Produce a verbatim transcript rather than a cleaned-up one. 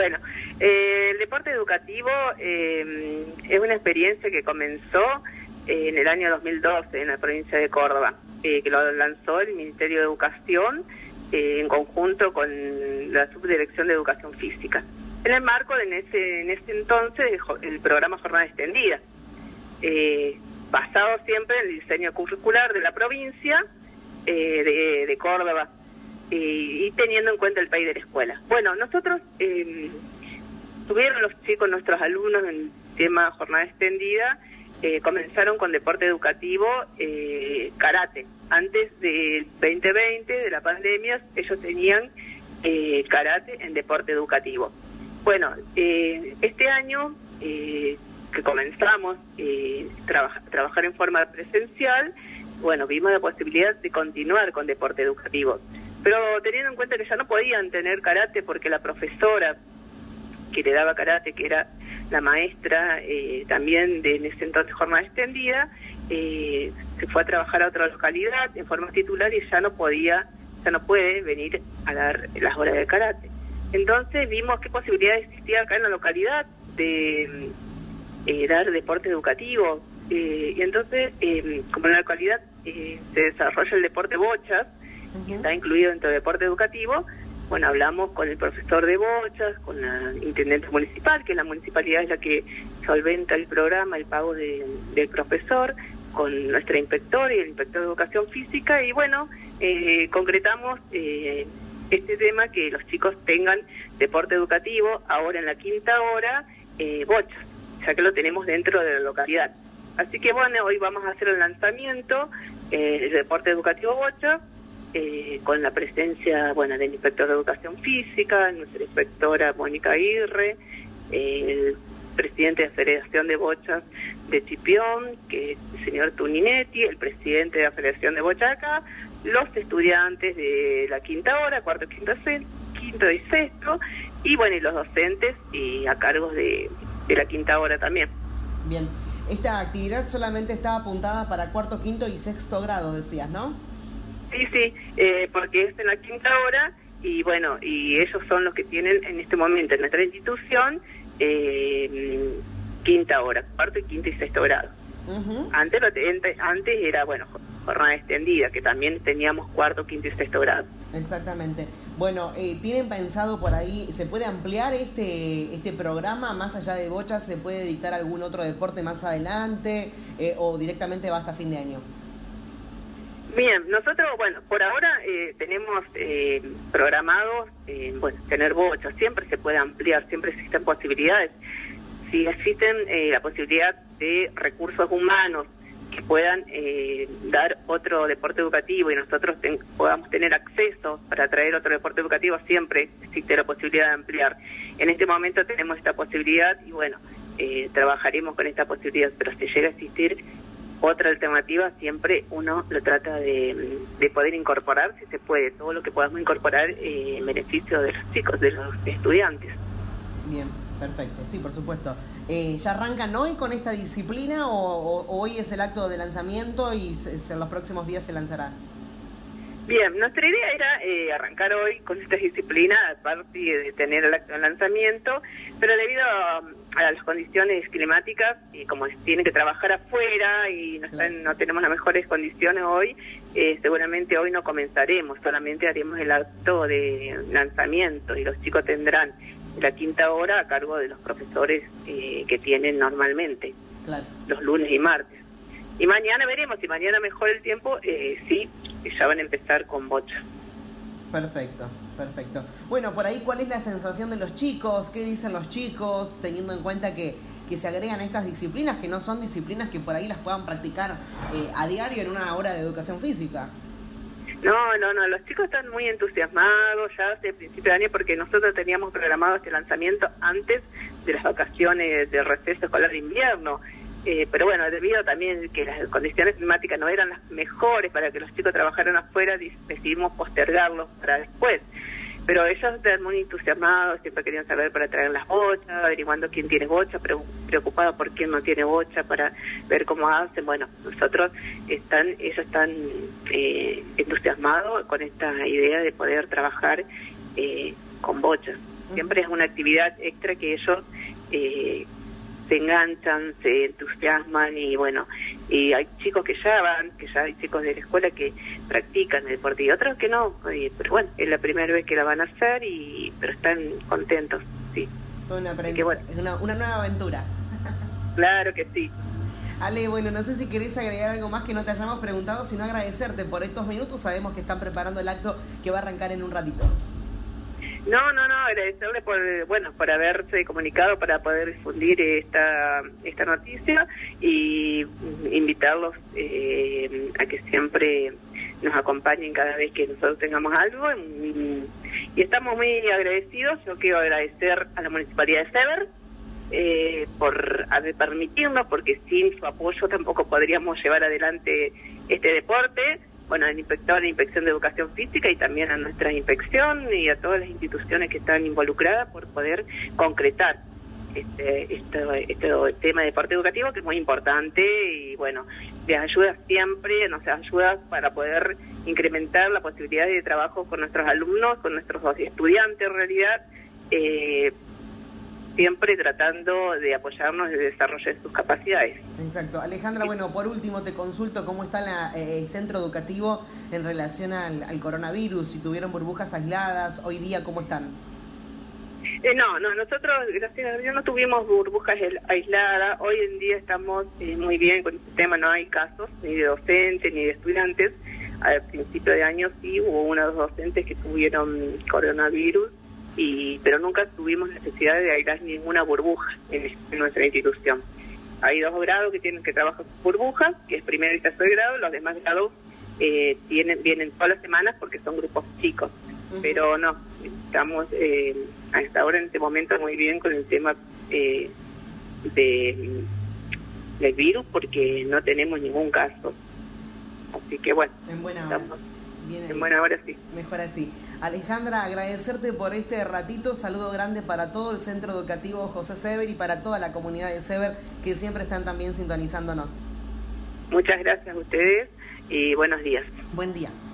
Bueno, eh, el deporte educativo eh, es una experiencia que comenzó eh, en el año dos mil doce en la provincia de Córdoba, eh, que lo lanzó el Ministerio de Educación eh, en conjunto con la Subdirección de Educación Física, en el marco de en ese, en ese entonces el, el programa Jornada Extendida, eh, basado siempre en el diseño curricular de la provincia eh, de, de Córdoba, y teniendo en cuenta el país de la escuela. Bueno, nosotros eh, tuvieron los chicos, nuestros alumnos, en el tema jornada extendida, eh, comenzaron con deporte educativo, eh, karate. Antes del veinte veinte, de la pandemia, ellos tenían eh, karate en deporte educativo. Bueno, eh, este año eh, que comenzamos eh, traba, trabajar en forma presencial, bueno, vimos la posibilidad de continuar con deporte educativo. Pero teniendo en cuenta que ya no podían tener karate porque la profesora que le daba karate, que era la maestra eh, también de en ese entonces jornada extendida, eh, se fue a trabajar a otra localidad en forma titular y ya no podía, ya no puede venir a dar las horas de karate. Entonces vimos qué posibilidades existía acá en la localidad de eh, dar deporte educativo. Eh, y entonces, eh, como en la localidad eh, se desarrolla el deporte bochas, que está incluido dentro del deporte educativo, bueno, hablamos con el profesor de bochas, con la intendente municipal, que la municipalidad es la que solventa el programa, el pago de, del profesor, con nuestra inspectora y el inspector de educación física, y bueno, eh, concretamos eh, este tema, que los chicos tengan deporte educativo, ahora en la quinta hora, eh, bochas, ya que lo tenemos dentro de la localidad. Así que bueno, hoy vamos a hacer el lanzamiento eh, del deporte educativo bocha, Eh, con la presencia, bueno, del inspector de educación física, nuestra inspectora Mónica Aguirre, eh, el presidente de la Federación de Bochas de Chipión, que es el señor Tuninetti, el presidente de la Federación de Bochaca, los estudiantes de la quinta hora, cuarto, quinto, quinto y sexto, y bueno, y los docentes y a cargo de, de la quinta hora también. Bien, esta actividad solamente está apuntada para cuarto, quinto y sexto grado, decías, ¿no? Sí, sí, eh, porque es en la quinta hora y bueno, y ellos son los que tienen en este momento en nuestra institución eh, quinta hora, cuarto y quinto y sexto grado. Uh-huh. Antes, lo, antes era, bueno, jornada extendida, que también teníamos cuarto, quinto y sexto grado. Exactamente. Bueno, eh, ¿tienen pensado por ahí, se puede ampliar este este programa más allá de bochas? ¿Se puede dictar algún otro deporte más adelante eh, o directamente va hasta fin de año? Bien, nosotros, bueno, por ahora eh, tenemos eh, programados, eh, bueno, tener bochas, siempre se puede ampliar, siempre existen posibilidades. Si existen eh, la posibilidad de recursos humanos que puedan eh, dar otro deporte educativo y nosotros ten, podamos tener acceso para traer otro deporte educativo, siempre existe la posibilidad de ampliar. En este momento tenemos esta posibilidad y bueno, eh, trabajaremos con esta posibilidad, pero si llega a existir otra alternativa, siempre uno lo trata de, de poder incorporar, si se puede, todo lo que podamos incorporar eh, en beneficio de los chicos, de los estudiantes. Bien, perfecto, sí, por supuesto. Eh, ¿Ya arrancan hoy con esta disciplina o, o, o hoy es el acto de lanzamiento y se, se, en los próximos días se lanzará? Bien, nuestra idea era eh, arrancar hoy con esta disciplina, aparte de tener el acto de lanzamiento, pero debido a, a las condiciones climáticas, y como tiene que trabajar afuera y no, están, claro. no tenemos las mejores condiciones hoy, eh, seguramente hoy no comenzaremos, solamente haremos el acto de lanzamiento y los chicos tendrán la quinta hora a cargo de los profesores eh, que tienen normalmente, claro. los lunes y martes. Y mañana veremos, si mañana mejora el tiempo, eh, sí, ya van a empezar con bocha. Perfecto, perfecto. Bueno, por ahí, ¿cuál es la sensación de los chicos? ¿Qué dicen los chicos? Teniendo en cuenta que, que se agregan estas disciplinas, que no son disciplinas que por ahí las puedan practicar eh, a diario en una hora de educación física. No, no, no, los chicos están muy entusiasmados ya desde el principio de año porque nosotros teníamos programado este lanzamiento antes de las vacaciones de receso escolar de invierno. Eh, pero bueno, debido también que las condiciones climáticas no eran las mejores para que los chicos trabajaran afuera, decidimos postergarlos para después. Pero ellos están muy entusiasmados, siempre querían saber para traer las bochas, averiguando quién tiene bocha, preocupados por quién no tiene bocha, para ver cómo hacen. Bueno, nosotros están, ellos están eh, entusiasmados con esta idea de poder trabajar eh, con bochas. siempre es una actividad extra que ellos eh, se enganchan, se entusiasman y bueno, y hay chicos que ya van, que ya hay chicos de la escuela que practican el deporte y otros que no, y, pero bueno, es la primera vez que la van a hacer y pero están contentos, sí. Todo un aprendizaje, bueno. una, una nueva aventura. Claro que sí. Ale, bueno, no sé si querés agregar algo más que no te hayamos preguntado, sino agradecerte por estos minutos. Sabemos que están preparando el acto que va a arrancar en un ratito. No, no, no, agradecerle por, bueno, por haberse comunicado para poder difundir esta esta noticia y invitarlos eh, a que siempre nos acompañen cada vez que nosotros tengamos algo. Y, y estamos muy agradecidos. Yo quiero agradecer a la Municipalidad de Sever eh, por haber permitirnos, porque sin su apoyo tampoco podríamos llevar adelante este deporte. Bueno, al inspector de Inspección de Educación Física y también a nuestra inspección y a todas las instituciones que están involucradas por poder concretar este, este, este tema de deporte educativo, que es muy importante y bueno, les ayuda siempre, nos ayuda para poder incrementar la posibilidad de trabajo con nuestros alumnos, con nuestros estudiantes en realidad, eh, siempre tratando de apoyarnos y de desarrollar sus capacidades. Exacto. Alejandra, bueno, por último te consulto cómo está la, eh, el centro educativo en relación al, al coronavirus, si tuvieron burbujas aisladas, hoy día cómo están. Eh, no, no, nosotros gracias a Dios no tuvimos burbujas aisladas, hoy en día estamos eh, muy bien con este tema, no hay casos ni de docentes ni de estudiantes. Al principio de año sí hubo unos docentes que tuvieron coronavirus, y pero nunca tuvimos necesidad de aislar ninguna burbuja en, en nuestra institución. Hay dos grados que tienen que trabajar con burbujas, que es primero y tercer grado, los demás grados eh, tienen vienen todas las semanas porque son grupos chicos, uh-huh. Pero no, estamos eh, hasta ahora en este momento muy bien con el tema eh, de del virus porque no tenemos ningún caso, así que bueno, en buena estamos hora. Bien en buena hora sí. Mejor así. Alejandra, agradecerte por este ratito, saludo grande para todo el Centro Educativo José Sever y para toda la comunidad de Sever que siempre están también sintonizándonos. Muchas gracias a ustedes y buenos días. Buen día.